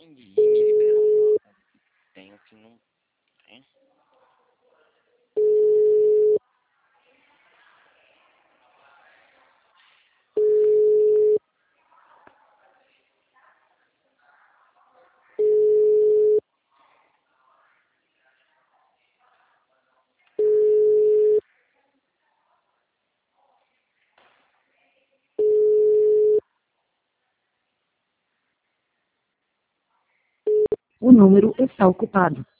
consegui me liberar. Tenho que não. Tem. O número está ocupado.